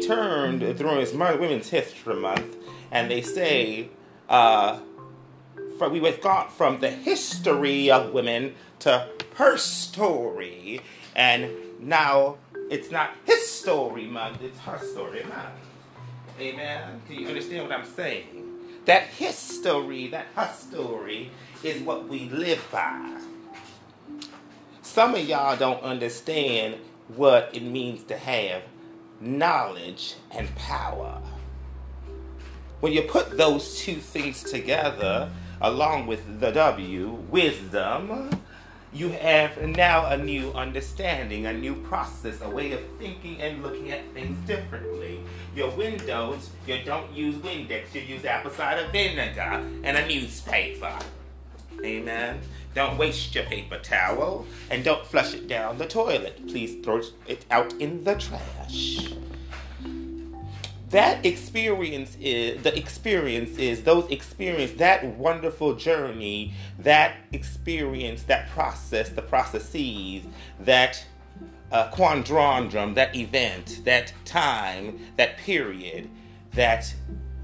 turned during this Women's History Month, and they say we've gone from the history of women to her story, and now it's not his story month, it's her story month. Amen? Can you understand what I'm saying? That history, that her story, is what we live by. Some of y'all don't understand what it means to have knowledge and power. When you put those two things together, along with the W, wisdom, you have now a new understanding, a new process, a way of thinking and looking at things differently. Your windows, you don't use Windex, you use apple cider vinegar and a newspaper. Amen. Don't waste your paper towel and don't flush it down the toilet. Please throw it out in the trash. That experience is, that wonderful journey, that experience, that process, the processes, that quadrandrum, that event, that time, that period, that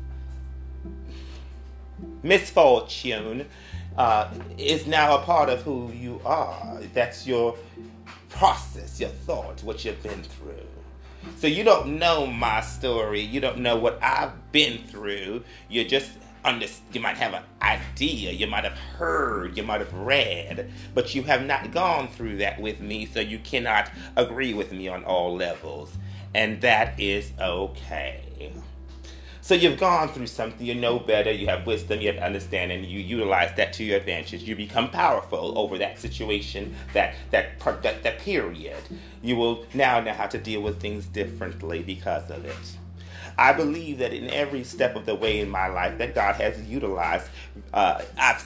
misfortune is now a part of who you are. That's your process, your thoughts, what you've been through. So you don't know my story. You don't know what I've been through. You might have an idea. You might have heard. You might have read. But you have not gone through that with me, so you cannot agree with me on all levels. And that is okay. So you've gone through something, you know better, you have wisdom, you have understanding, you utilize that to your advantage. You become powerful over that situation, that period. You will now know how to deal with things differently because of it. I believe that in every step of the way in my life that God has utilized, I've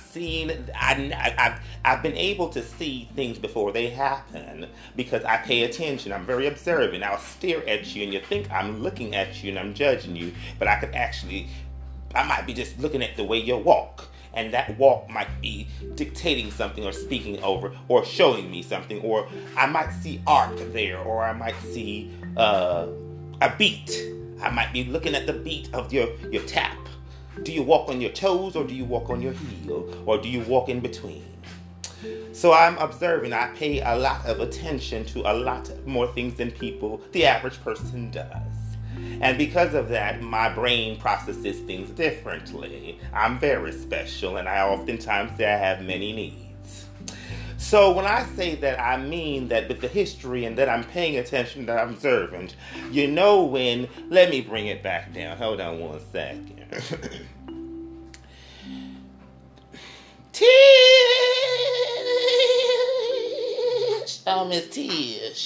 been able to see things before they happen because I pay attention. I'm very observant. I'll stare at you and you think I'm looking at you and I'm judging you, but I might be just looking at the way you walk. And that walk might be dictating something or speaking over or showing me something, or I might see arc there, or I might see a beat. I might be looking at the beat of your tap. Do you walk on your toes or do you walk on your heel? Or do you walk in between? So I'm observing. I pay a lot of attention to a lot more things than the average person does. And because of that, my brain processes things differently. I'm very special, and I oftentimes say I have many needs. So when I say that, I mean that with the history and that I'm paying attention, that I'm observant. You know when, let me bring it back down. Hold on one second. Tish! Oh, Miss Tish.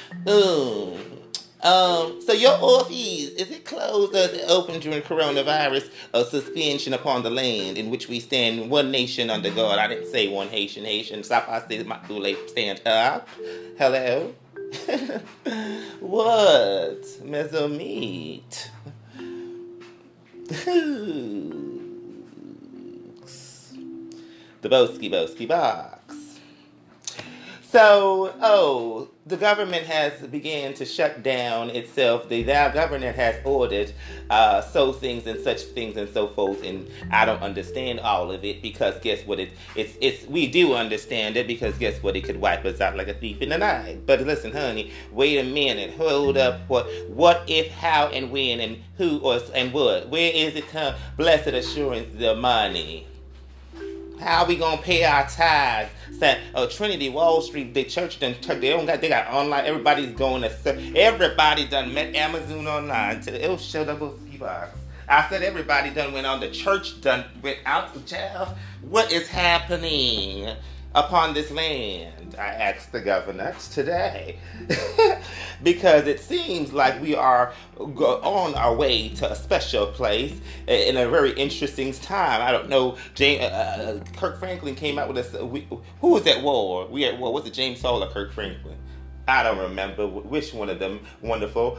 So your office, is it closed or is it open during coronavirus suspension upon the land in which we stand one nation under God? I didn't say one Haitian. So I said my stand up. Hello? What? Mezzo meat. The Boski box. So, the government has began to shut down itself. The government has ordered so things and such things and so forth, and I don't understand all of it because guess what? We do understand it because guess what? It could wipe us out like a thief in the night. But listen, honey, wait a minute, hold up. What if, how, and when, and who, and what? Where is it come? Blessed assurance, the money. How are we gonna pay our tithes? Trinity, Wall Street, the church they got online. Everybody done met Amazon online. It'll shut up a few bucks. I said everybody done went on. The church done went out to jail. What is happening upon this land? I asked the governor today. Because it seems like we are on our way to a special place in a very interesting time. I don't know. Kirk Franklin came out with us. Who was at war? We at war. Was it James Hall or Kirk Franklin? I don't remember which one of them wonderful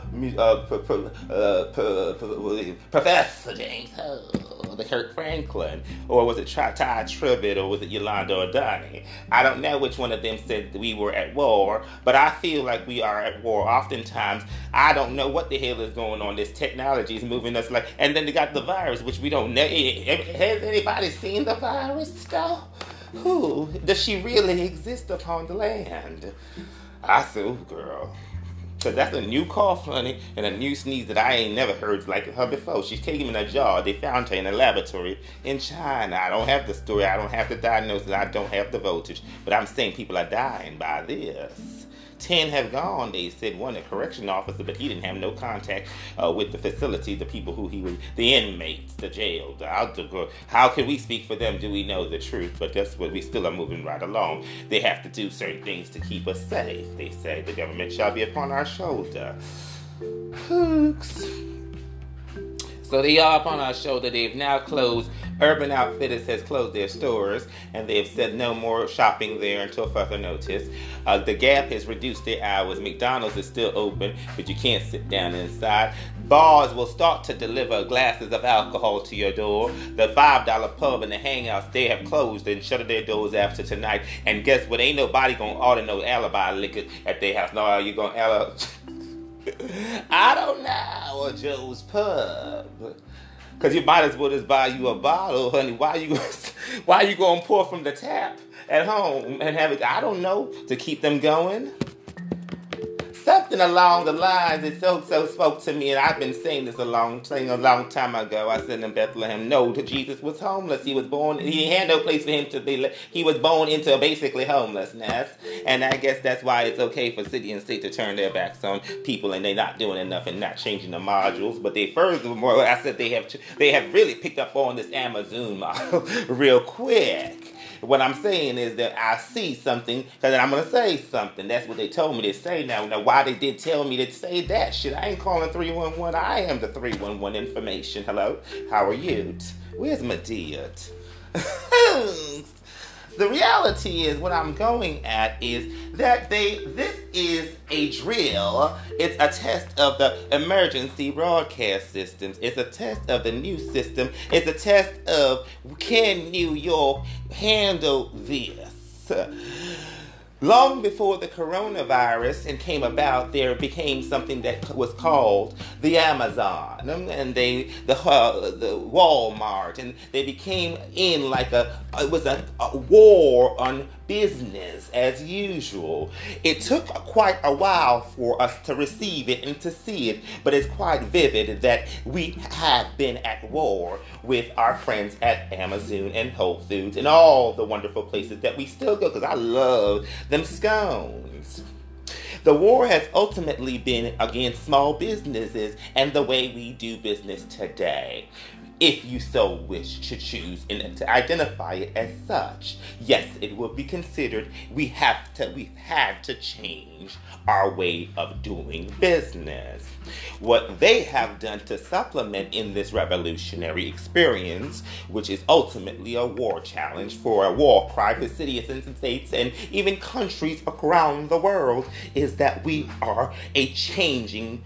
Professor James, the Kirk Franklin, or was it Ty Tribbett, or was it Yolanda O'Donnell? I don't know which one of them said that we were at war, but I feel like we are at war. Oftentimes, I don't know what the hell is going on. This technology is moving us like, and then they got the virus, which we don't know. Has anybody seen the virus though? Who does she really exist upon the land? I said, girl. Because that's a new cough, honey, and a new sneeze that I ain't never heard like her before. She came in a jar. They found her in a laboratory in China. I don't have the story. I don't have the diagnosis. I don't have the voltage. But I'm saying people are dying by this. 10 have gone, they said. One, a correction officer, but he didn't have no contact with the facility, the people who he was, the inmates, the jail. How can we speak for them? Do we know the truth? But that's what we still are moving right along. They have to do certain things to keep us safe. They say the government shall be upon our shoulder. Hooks. So they are upon our shoulder. They've now closed. Urban Outfitters has closed their stores, and they've said no more shopping there until further notice. The Gap has reduced their hours. McDonald's is still open, but you can't sit down inside. Bars will start to deliver glasses of alcohol to your door. The $5 pub and the hangouts, they have closed and shuttered their doors after tonight. And guess what? Ain't nobody gonna order no alibi liquor at their house. No, are you gonna I don't know, or Joe's Pub. Because you might as well just buy you a bottle, honey. Why you going to pour from the tap at home and have it, I don't know, to keep them going? Something along the lines that so spoke to me, and I've been saying this a long time ago. I said in Bethlehem, no, Jesus was homeless. He had no place for him to be. He was born into basically homelessness, and I guess that's why it's okay for city and state to turn their backs on people, and they're not doing enough and not changing the modules. But they furthermore, I said they have really picked up on this Amazon model real quick. What I'm saying is that I see something, because I'm going to say something. That's what they told me to say now. Now, why they did tell me to say that shit, I ain't calling 311. I am the 311 information. Hello? How are you? Where's Medea? The reality is, what I'm going at is that this is a drill. It's a test of the emergency broadcast systems. It's a test of the new system. It's a test of, can New York handle this? Long before the coronavirus came about, there became something that was called the Amazon, and the Walmart, and they became in like it was a war on business as usual. It took quite a while for us to receive it and to see it, but it's quite vivid that we have been at war with our friends at Amazon and Whole Foods and all the wonderful places that we still go, because I love them scones. The war has ultimately been against small businesses and the way we do business today, if you so wish to choose and to identify it as such. Yes, it will be considered we've had to change our way of doing business. What they have done to supplement in this revolutionary experience, which is ultimately a war challenge for a war cry for citizens and states and even countries around the world, is that we are changing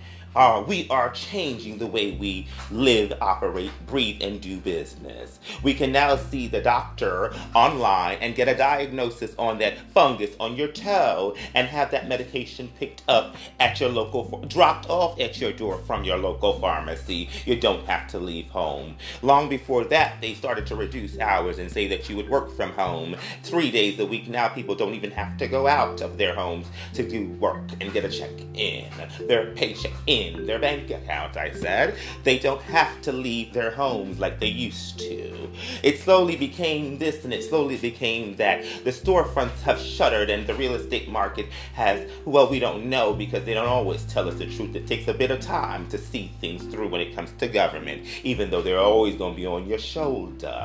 the way we live, operate, breathe, and do business. We can now see the doctor online and get a diagnosis on that fungus on your toe and have that medication picked up at your dropped off at your door from your local pharmacy. You don't have to leave home. Long before that, they started to reduce hours and say that you would work from home 3 days a week. Now people don't even have to go out of their homes to do work and get a check in, their paycheck in their bank account. I said they don't have to leave their homes like they used to. It slowly became this and it slowly became that. The storefronts have shuttered and the real estate market has, well, we don't know, because they don't always tell us the truth. It takes a bit of time to see things through when it comes to government, even though they're always going to be on your shoulder.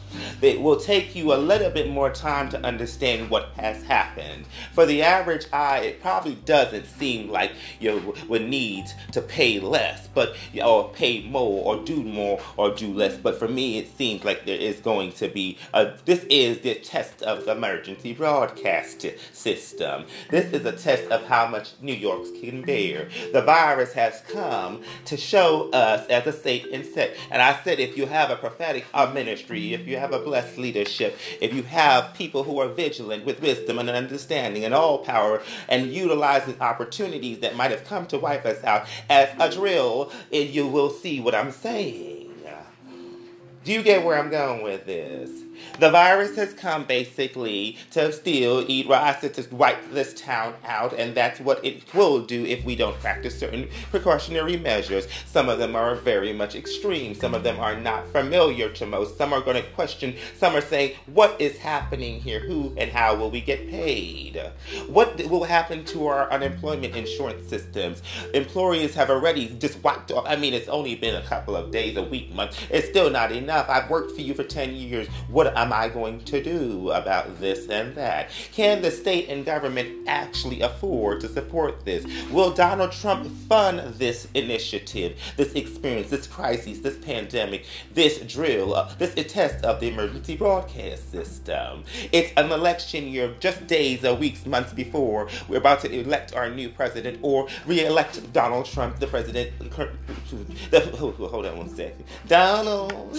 It will take you a little bit more time to understand what has happened. For the average eye, it probably doesn't seem like you would need to pay less, but or pay more, or do less. But for me, it seems like there is going to be this is the test of the emergency broadcast system. This is a test of how much New York can bear. The virus has come to show us as a state and set. And I said, if you have a prophetic ministry, if you have a blessed leadership, if you have people who are vigilant with wisdom and understanding and all power and utilizing opportunities that might have come to wipe us out as a drill, you will see what I'm saying. Do you get where I'm going with this? The virus has come basically to steal, eat, rise, to wipe this town out, and that's what it will do if we don't practice certain precautionary measures. Some of them are very much extreme. Some of them are not familiar to most. Some are going to question. Some are saying, what is happening here? Who and how will we get paid? What will happen to our unemployment insurance systems? Employees have already just wiped off. I mean, it's only been a couple of days, a week, month. It's still not enough. I've worked for you for 10 years. What am I going to do about this and that? Can the state and government actually afford to support this? Will Donald Trump fund this initiative, this experience, this crisis, this pandemic, this drill, this test of the emergency broadcast system? It's an election year, just days or weeks, months before we're about to elect our new president or re-elect Donald Trump, the president. Hold on one second. Donald.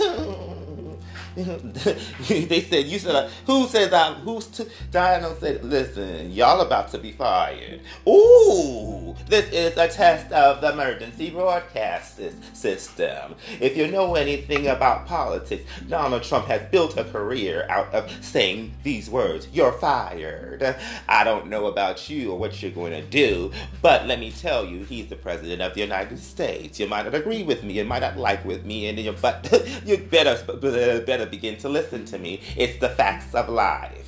They said, you said, who says Diana said, listen, y'all about to be fired. Ooh, this is a test of the emergency broadcast system. If you know anything about politics, Donald Trump has built a career out of saying these words: you're fired. I don't know about you or what you're going to do, but let me tell you, he's the president of the United States. You might not agree with me, you might not like with me, but you better begin to listen to me. It's the facts of life.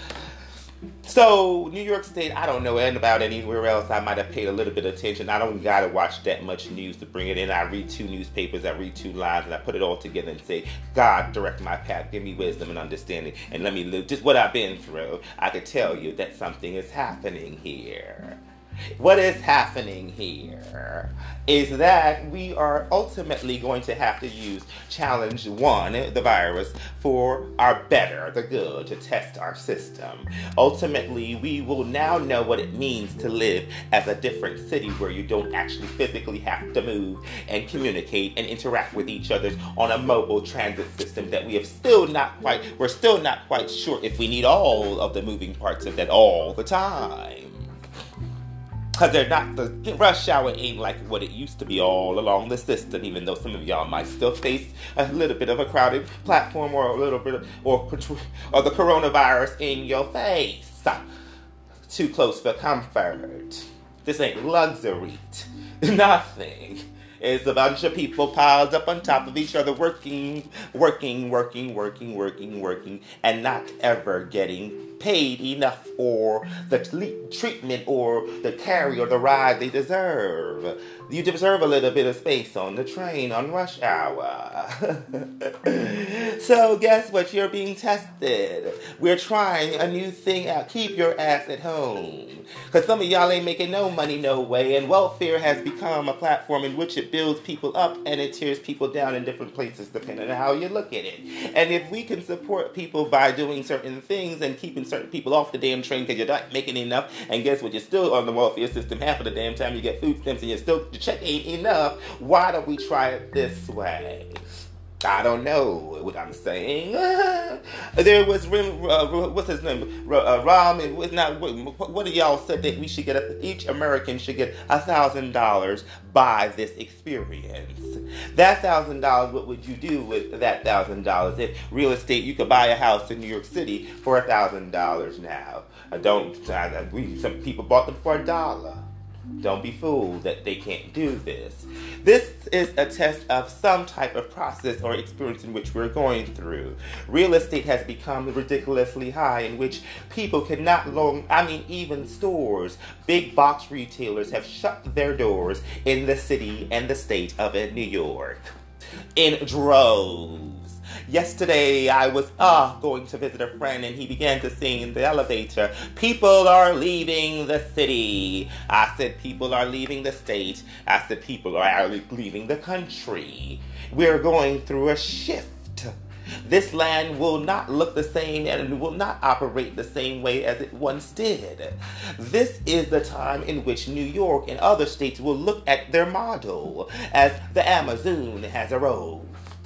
So, New York State, I don't know about anywhere else. I might have paid a little bit of attention. I don't got to watch that much news to bring it in. I read 2 newspapers, I read 2 lines, and I put it all together and say, God, direct my path, give me wisdom and understanding, and let me live just what I've been through. I could tell you that something is happening here. What is happening here is that we are ultimately going to have to use challenge 1, the virus, for our better, the good, to test our system. Ultimately, we will now know what it means to live as a different city where you don't actually physically have to move and communicate and interact with each other on a mobile transit system that we're still not quite sure if we need all of the moving parts of that all the time. Because the rush hour ain't like what it used to be all along the system, even though some of y'all might still face a little bit of a crowded platform or a little bit of, or the coronavirus in your face. Too close for comfort. This ain't luxury. Nothing. It's a bunch of people piled up on top of each other working, and not ever getting paid enough for the treatment or the carry or the ride they deserve. You deserve a little bit of space on the train on rush hour. So guess what? You're being tested. We're trying a new thing out. Keep your ass at home. Because some of y'all ain't making no money no way, and welfare has become a platform in which it builds people up and it tears people down in different places depending on how you look at it. And if we can support people by doing certain things and keeping certain people off the damn train because you're not making enough, and guess what? You're still on the welfare system half of the damn time. You get food stamps and your check ain't enough. Why don't we try it this way? I don't know what I'm saying. There was, what's his name? Ram, it was not, what of y'all said that we should get, each American should get $1,000 by this experience. That $1,000, what would you do with that $1,000? If real estate, you could buy a house in New York City for $1,000 now. Some people bought them for $1. Don't be fooled that they can't do this. This is a test of some type of process or experience in which we're going through. Real estate has become ridiculously high, in which people cannot even stores, big box retailers have shut their doors in the city and the state of New York in droves. Yesterday, I was going to visit a friend, and he began to sing in the elevator. People are leaving the city. I said, people are leaving the state. I said, people are leaving the country. We're going through a shift. This land will not look the same and will not operate the same way as it once did. This is the time in which New York and other states will look at their model as the Amazon has arrived.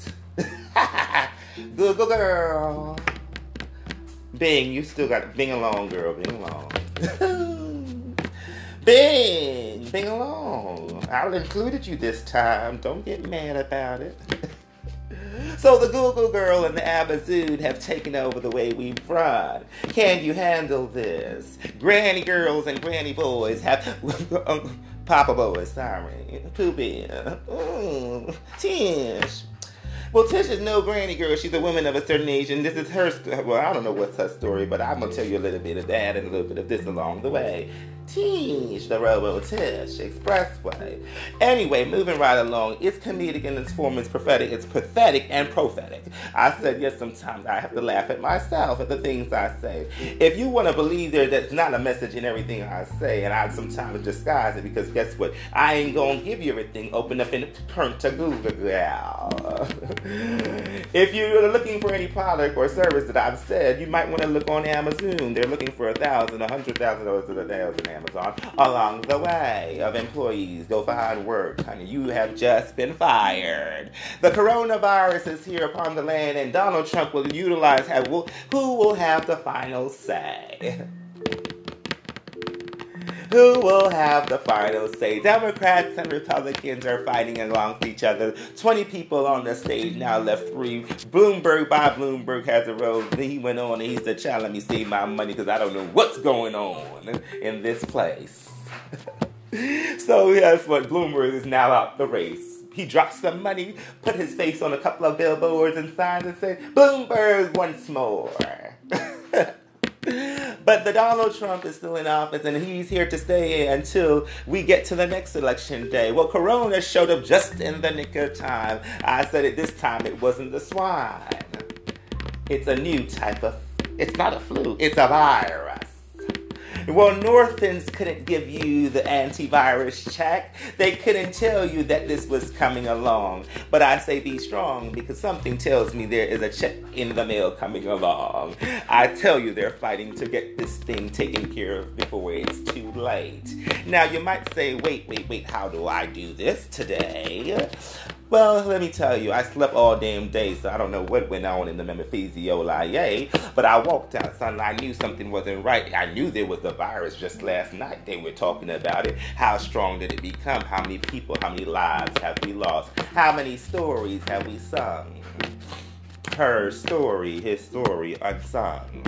Google girl. Bing, you still got Bing along, girl. Bing along. Bing along. I'll included you this time. Don't get mad about it. So the Google girl and the Amazon have taken over the way we run. Can you handle this? Granny girls and granny boys have... Papa boys, sorry. Poopy. Tish. Well, Tish is no granny girl. She's a woman of a certain age, and this is her... Well, I don't know what's her story, but I'm going to tell you a little bit of that and a little bit of this along the way. Tish, the Robo Tish Expressway. Anyway, moving right along. It's comedic in its form. It's prophetic. It's pathetic and prophetic. I said, yes, sometimes I have to laugh at myself, at the things I say. If you want to believe that's not a message in everything I say, and I sometimes disguise it, because guess what? I ain't going to give you everything. Open up and turn to Google. If you're looking for any product or service that I've said, you might want to look on Amazon. They're looking for $1,000, $100,000 to the $1,000 Amazon along the way of employees. Go find work, honey. You have just been fired. The coronavirus is here upon the land, and Donald Trump will utilize who will have the final say. Who will have the final say? Democrats and Republicans are fighting amongst each other. 20 people on the stage, now left 3. Bloomberg has a road. Then he went on and he said, child, let me save my money because I don't know what's going on in this place. So guess what? Bloomberg is now out the race. He dropped some money, put his face on a couple of billboards and signs and said, Bloomberg once more. But the Donald Trump is still in office, and he's here to stay until we get to the next election day. Well, Corona showed up just in the nick of time. I said it this time, it wasn't the swine. It's a new type of... It's not a flu, it's a virus. Well, Northins couldn't give you the antivirus check. They couldn't tell you that this was coming along. But I say be strong because something tells me there is a check in the mail coming along. I tell you they're fighting to get this thing taken care of before it's too late. Now, you might say, wait, how do I do this today? Well, let me tell you, I slept all damn day, so I don't know what went on in the Memphisiolae, but I walked outside and I knew something wasn't right. I knew there was a virus just last night. They were talking about it. How strong did it become? How many people, how many lives have we lost? How many stories have we sung? Her story, his story, unsung.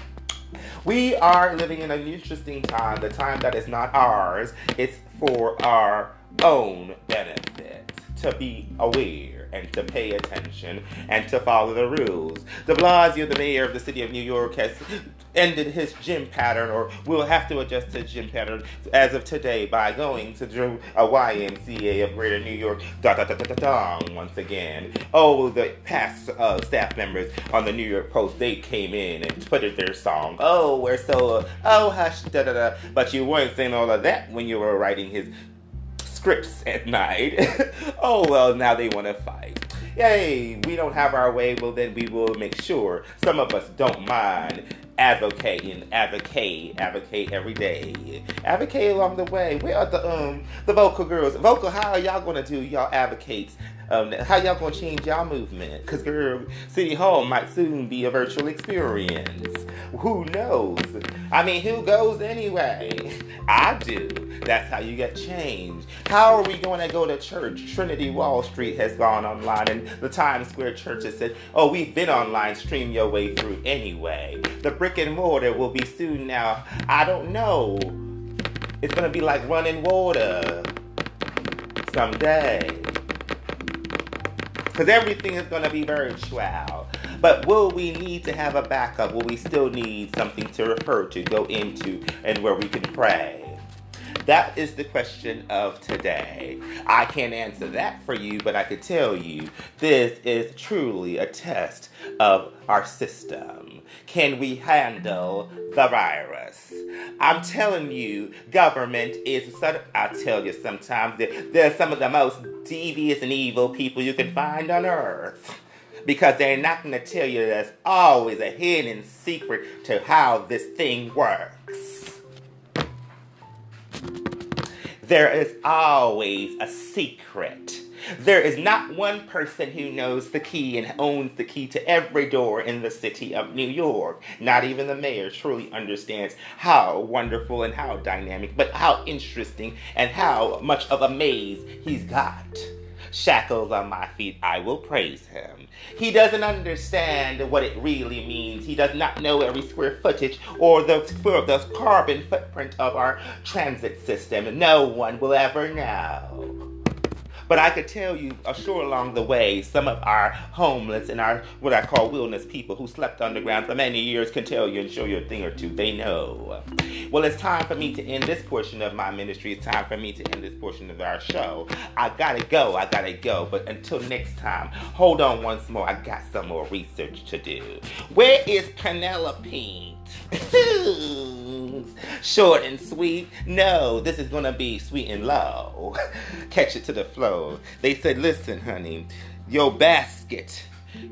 We are living in an interesting time, the time that is not ours. It's for our own benefit. To be aware and to pay attention and to follow the rules. De Blasio, the mayor of the city of New York, has ended his gym pattern, or will have to adjust his gym pattern as of today by going to a YMCA of Greater New York. Once again. Oh, the past staff members on the New York Post, they came in and put in their song. Oh, we're so, hush, da-da-da. But you weren't saying all of that when you were writing his scripts at night. Oh, well, now they want to fight. Yay, we don't have our way. Well, then we will make sure some of us don't mind advocate every day. Advocate along the way. Where are the vocal girls? Vocal, how are y'all going to do y'all advocates? How y'all going to change y'all movement? Because, girl, City Hall might soon be a virtual experience. Who knows? I mean, who goes anyway? I do. That's how you get change. How are we going to go to church? Trinity Wall Street has gone online, and the Times Square Church has said, oh, we've been online, stream your way through anyway. The brick and mortar will be soon now. I don't know. It's going to be like running water someday. Because everything is going to be virtual. But will we need to have a backup? Will we still need something to refer to, go into, and where we can pray? That is the question of today. I can't answer that for you, but I could tell you this is truly a test of our system. Can we handle the virus? I'm telling you, government is, I tell you sometimes, they're some of the most devious and evil people you can find on earth. Because they're not going to tell you there's always a hidden secret to how this thing works. There is always a secret. There is not one person who knows the key and owns the key to every door in the city of New York. Not even the mayor truly understands how wonderful and how dynamic, but how interesting and how much of a maze he's got. Shackles on my feet, I will praise him. He doesn't understand what it really means. He does not know every square footage or the carbon footprint of our transit system. No one will ever know. But I could tell you, sure along the way, some of our homeless and our, what I call wilderness people who slept underground for many years can tell you and show you a thing or two. They know. Well, it's time for me to end this portion of my ministry. It's time for me to end this portion of our show. I gotta go. But until next time, hold on once more. I got some more research to do. Where is Penelope? Short and sweet? No, this is gonna be sweet and low. Catch it to the flow. They said, listen, honey, your basket,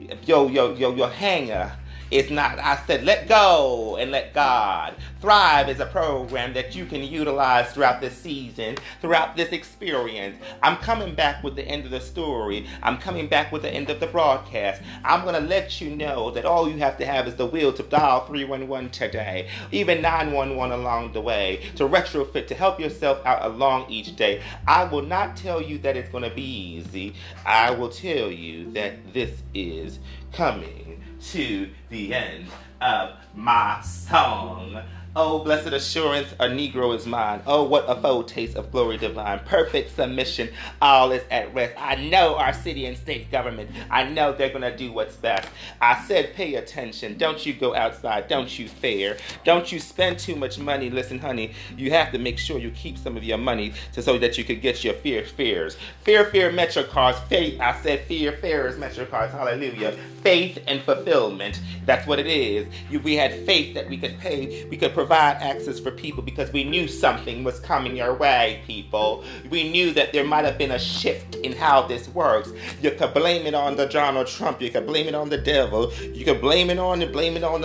your hanger is not. I said, let go and let God. Thrive is a program that you can utilize throughout this season, throughout this experience. I'm coming back with the end of the story. I'm coming back with the end of the broadcast. I'm going to let you know that all you have to have is the will to dial 311 today, even 911 along the way, to retrofit, to help yourself out along each day. I will not tell you that it's going to be easy. I will tell you that this is coming to the end of my song. Oh, blessed assurance, a Negro is mine. Oh, what a foretaste of glory divine. Perfect submission, all is at rest. I know our city and state government. I know they're going to do what's best. I said pay attention. Don't you go outside. Don't you fare. Don't you spend too much money. Listen, honey, you have to make sure you keep some of your money so that you could get your fares. Fear, Metro cards. Faith, I said fear, fares, Metro cards. Hallelujah. Faith and fulfillment. That's what it is. We had faith that we could pay. We could provide access for people because we knew something was coming your way, people. We knew that there might have been a shift in how this works. You could blame it on the Donald Trump. You could blame it on the devil. You could blame it on it.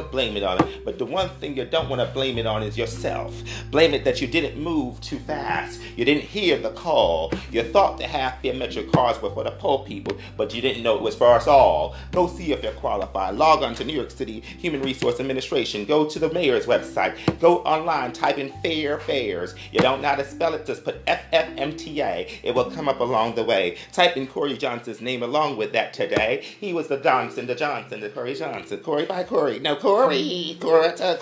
But the one thing you don't want to blame it on is yourself. Blame it that you didn't move too fast. You didn't hear the call. You thought the half-fare Metro cards were for the poor people, but you didn't know it was for us all. Go see if you're qualified. Log on to New York City Human Resource Administration. Go to the mayor's website. Go online, type in fares. You don't know how to spell it, just put FFMTA. It will come up along the way. Type in Corey Johnson's name along with that today. He was the Corey Johnson. Corey by Corey. No, Corey. No,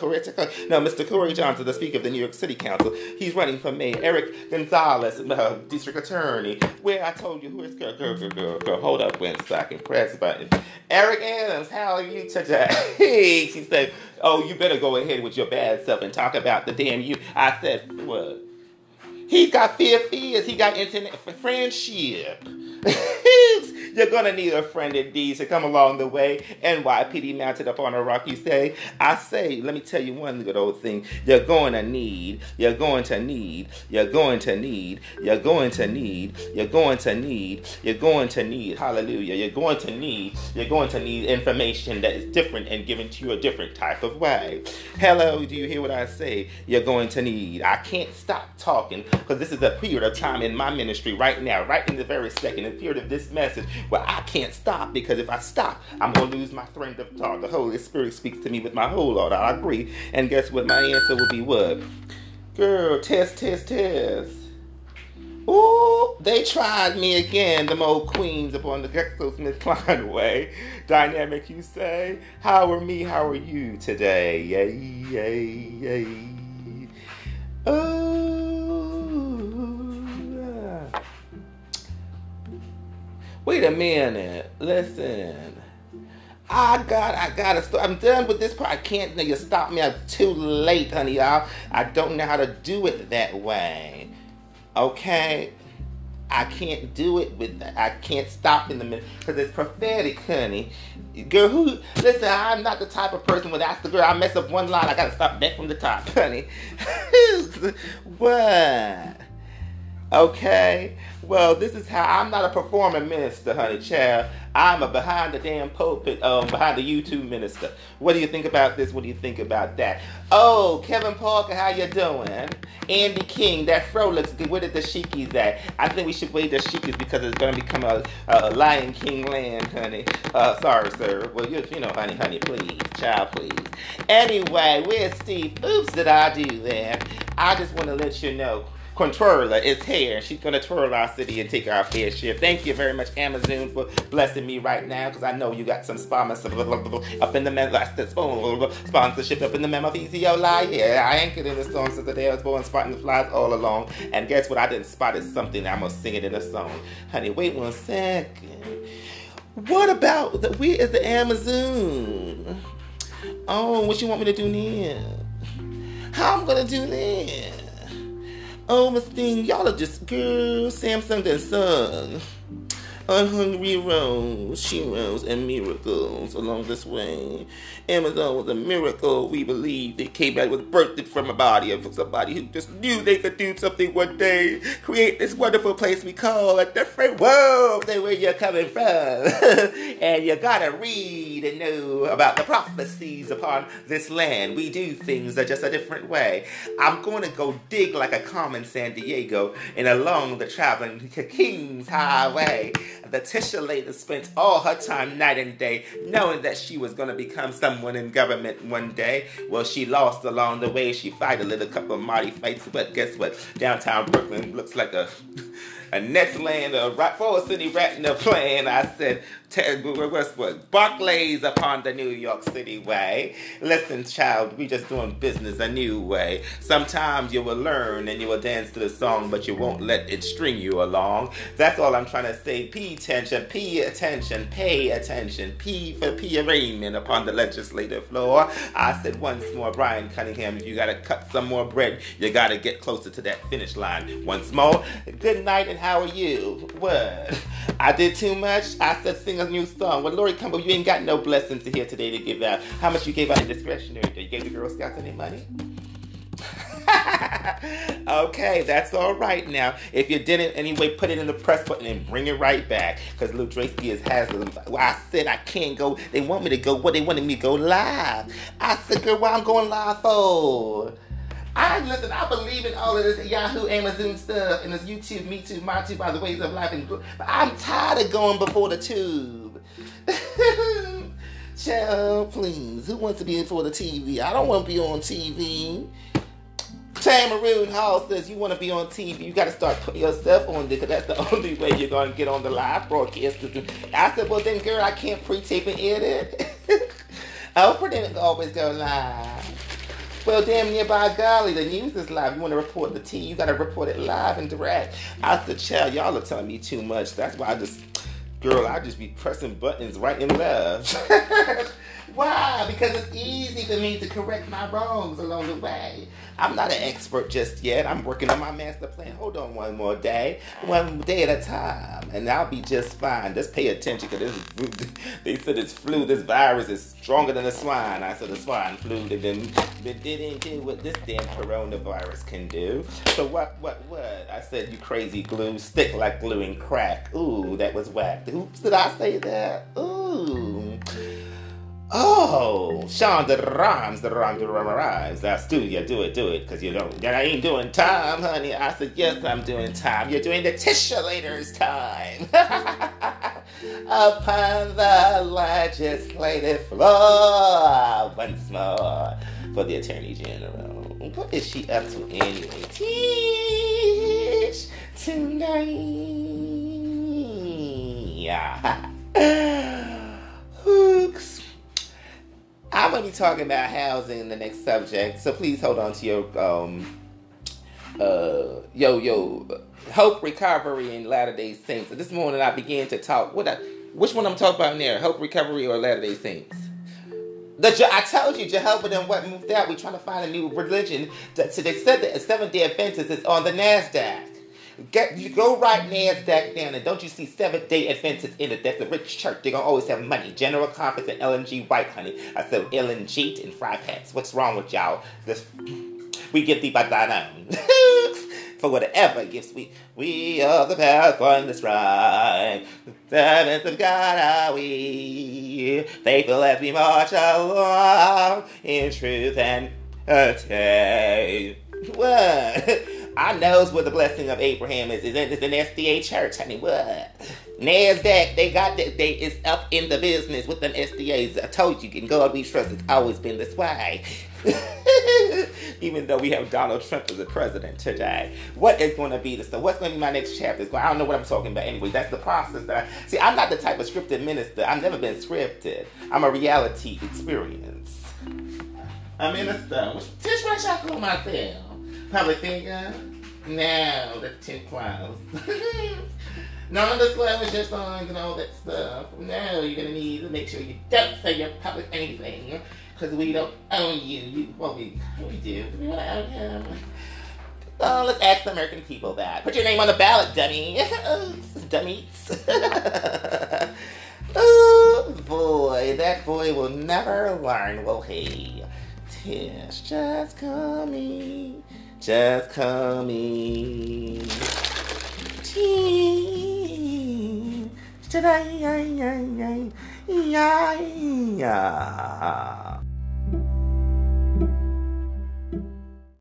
Mr. Corey Johnson, the Speaker of the New York City Council. He's running for mayor. Eric Gonzalez, District Attorney. Where I told you, who is girl. Hold up one second. Press button. Eric Adams, how are you today? She said, oh, you better go ahead with your bad self and talk about the damn you. I said, what? He got fears. He got internet friendship. You're going to need a friend indeed to come along the way. NYPD mounted up on a rock, you say. I say, let me tell you one good old thing. You're going to need, hallelujah, you're going to need information that is different and given to you a different type of way. Hello, do you hear what I say? You're going to need. I can't stop talking because this is a period of time in my ministry right now, right in the very second, in the period of this message where I can't stop, because if I stop, I'm going to lose my train of thought. The Holy Spirit speaks to me with my whole heart. I agree. And guess what? My answer will be what? Girl, test. Ooh, they tried me again, them old queens up on the GlaxoSmithKline way. Dynamic, you say? How are me? How are you today? Yay. Oh. Wait a minute. Listen. I gotta stop. I'm done with this part. I can't. You stop me. I'm too late, honey. I don't know how to do it that way. Okay. I can't do it with that. I can't stop in the middle because it's prophetic, honey. Girl, listen, I'm not the type of person when that's the girl. I mess up one line, I gotta stop back from the top, honey. What? Okay. Well, this is how I'm not a performing minister, honey, child. I'm a behind the damn pulpit, behind the YouTube minister. What do you think about this? What do you think about that? Oh, Kevin Parker, how you doing? Andy King, that fro looks good. Where did the Sheikies at? I think we should wait the Sheikies because it's going to become a Lion King land, honey. Sorry, sir. Well, you know, honey, please. Child, please. Anyway, where's Steve? Oops, did I do that? I just want to let you know. Controller is here. She's going to twirl our city and take our fair share. Thank you very much, Amazon, for blessing me right now, because I know you got some sponsorship up in the memo of ECOLI. Yeah, I ain't getting the song since the day I was born, spotting the flies all along. And guess what? I didn't spot it something. I'm going to sing it in a song. Honey, wait 1 second. What about, where is the Amazon? Oh, what you want me to do now? How I'm going to do that? Oh, Miss Thing, y'all are just, girl, Samsung that sung. A hungry rose, she rose, and miracles along this way. Amazon was a miracle, we believe. It came back, was birthed from a body of somebody who just knew they could do something one day. Create this wonderful place we call a different world than where you're coming from. And you gotta read and know about the prophecies upon this land. We do things just a different way. I'm going to go dig like a Carmen San Diego and along the traveling King's Highway. The titillator spent all her time night and day knowing that she was going to become someone in government one day. Well, she lost along the way. She fought a little couple of mighty fights, but guess what? Downtown Brooklyn looks like a next land, a Forward City rat in a plan. I said, what's what? Barclays upon the New York City way. Listen, child, we just doing business a new way. Sometimes you will learn and you will dance to the song, but you won't let it string you along. That's all I'm trying to say. Pay attention, pay attention. P for P arraignment upon the legislative floor. I said once more, Brian Cunningham, if you gotta cut some more bread, you gotta get closer to that finish line. Once more, good night and how are you? What? I did too much? I said sing a new song. Well, Lori Campbell, you ain't got no blessings here today to give out. How much you gave out in discretionary day? You gave the Girl Scouts any money? Okay, that's all right now. If you didn't anyway, put it in the press button and bring it right back. Because Lou Dracy has them. Well, I said I can't go. They want me to go. What they wanted me to go live. I said, girl, why I'm going live for? I believe in all of this Yahoo, Amazon stuff, and this YouTube, Me Too, My Too, by the ways of life, but I'm tired of going before the tube. Child, please, who wants to be before the TV? I don't want to be on TV. Tamaroon Hall says you want to be on TV, you got to start putting yourself on there, because that's the only way you're going to get on the live broadcast. I said, well then, girl, I can't pre-tape and edit. Oprah didn't always go live. Well, damn near by golly, the news is live. You want to report the tea, you got to report it live and direct. I said, child, y'all are telling me too much. That's why I just be pressing buttons right and left. Why? Because it's easy for me to correct my wrongs along the way. I'm not an expert just yet. I'm working on my master plan. Hold on one more day. One day at a time. And I'll be just fine. Just pay attention, because they said this virus is stronger than the swine. I said the swine flu, and then it didn't do what this damn coronavirus can do. So what? I said, you crazy glue, stick like glue and crack. Ooh, that was whack. Oops, did I say that? Ooh. Oh, Shonda Rhimes. That's do it, because you know, I ain't doing time, honey. I said, yes, I'm doing time. You're doing the titillator's time. Upon the legislative floor, once more, for the Attorney General. What is she up to anyway? Teach tonight. Hooks. I'm going to be talking about housing in the next subject, so please hold on to your hope, recovery, and Latter-day Saints. This morning I began to talk. Which one I'm talking about there? Hope Recovery or Latter-day Saints? I told you, Jehovah done what moved out. We trying to find a new religion. So they said that Seventh-day Adventist is on the NASDAQ. You go write NASDAQ down, and don't you see Seventh-day Adventists in it? That's a rich church. They're going to always have money. General Conference and LNG White, honey. I said LNG and fry pants. What's wrong with y'all? We give thee by thine own. For whatever gifts we are the path on this ride. The servants of God are we, faithful as we march along in truth and truth. What? I knows where the blessing of Abraham is. It's an SDA church, honey. What? NASDAQ, it's up in the business with them SDAs. I told you, in God we trust. It's always been this way. Even though we have Donald Trump as the president today. What is going to be this? So what's going to be my next chapter? I don't know what I'm talking about anyway. That's the process that see, I'm not the type of scripted minister. I've never been scripted. I'm a reality experience. A minister. Teach my chocolate on myself. Public figure? No, that's 10 clouds. Non-disclosure songs and all that stuff. No, you're going to need to make sure you don't say your public anything. Because we don't own you. What we do. We want to own him. Oh, let's ask the American people that. Put your name on the ballot, dummy. Dummies. Oh, boy. That boy will never learn, will he? Tish, just call me. Just call me. Today, yeah.